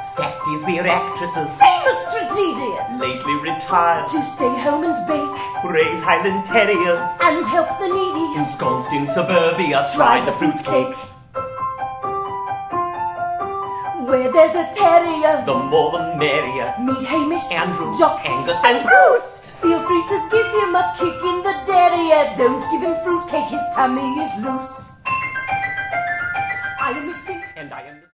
Fact is, we're actresses, famous tragedians, lately retired, to stay home and bake, raise Highland Terriers, and help the needy, ensconced in suburbia, try the fruitcake. Where there's a terrier, The more the merrier. meet Hamish, Andrew, Jock, Angus, and Bruce. Feel free to give him a kick in the derriere. Don't give him fruitcake, his tummy is loose. I am Miss Fink, And I am